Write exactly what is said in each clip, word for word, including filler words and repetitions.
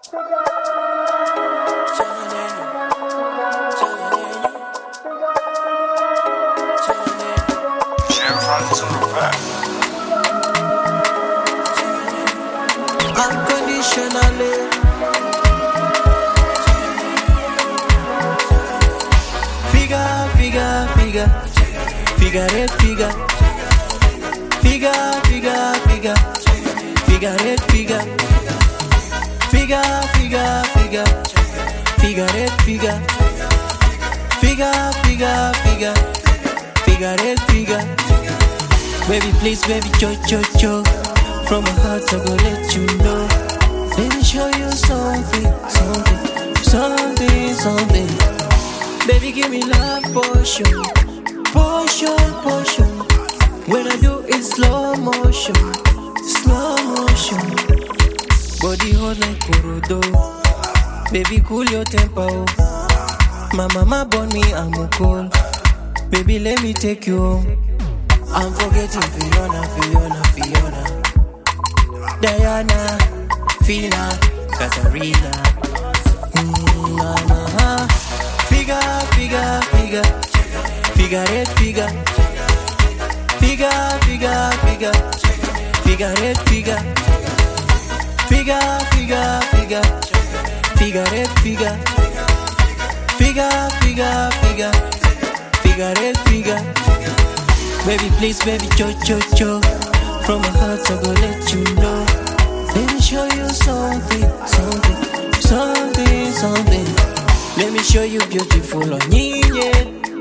Unconditionally. Figure, figure, figure, figure it, figure, figure, figure, figure, figure it, figure, figure, figure, figure, figure it, figure, figure, figure, figure, figure it, figure. Baby, please, baby, cho, cho, cho. From my heart, I go let you know. Let me show you something, something, something, something. Baby, give me love potion, potion, potion. When I do it slow motion, slow motion. Body hot like Kurudo. Baby, cool your temper. My mama born me, I'm a cool. Baby, let me take you home. I'm forgetting Fiona, Fiona, Fiona, Diana, Fina, Katarina. Mm, mama. Figure, figure, figure, figure it, figure, figure, figure, figure, figure it, figure, figure, figure, figure, figure it, figure, figure, figure, figure, figure it, figure. Baby, please, baby, cho, cho, cho. From my heart, I go let you know. Let me show you something, something, something, something. Let me show you beautiful onyinye.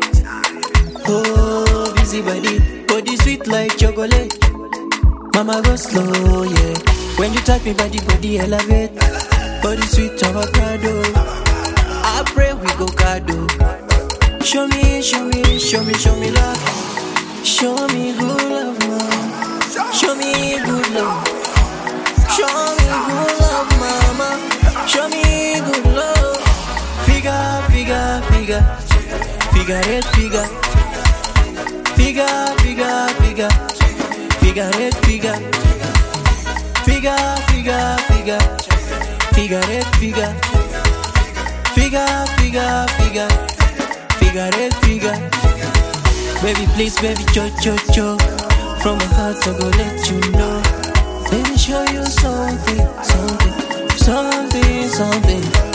Oh, busy body, body sweet like chocolate. Mama go slow, yeah. When you touch me, body, body elevate. Body sweet avocado. I pray we go gado. Show me, show me, show me, show me love. Show me good love, mama. Show me good love. Show me good love, mama. Show me good love. Figure, figure, figure, figure it, figure, figure, figure, figure, figure it, figure, figure, figure, figure, figure it, figure, figure, figure, figure, figure it, figure. Baby, please, baby, cho, cho, cho. From my heart, I go let you know. Let me show you something, something, something, something.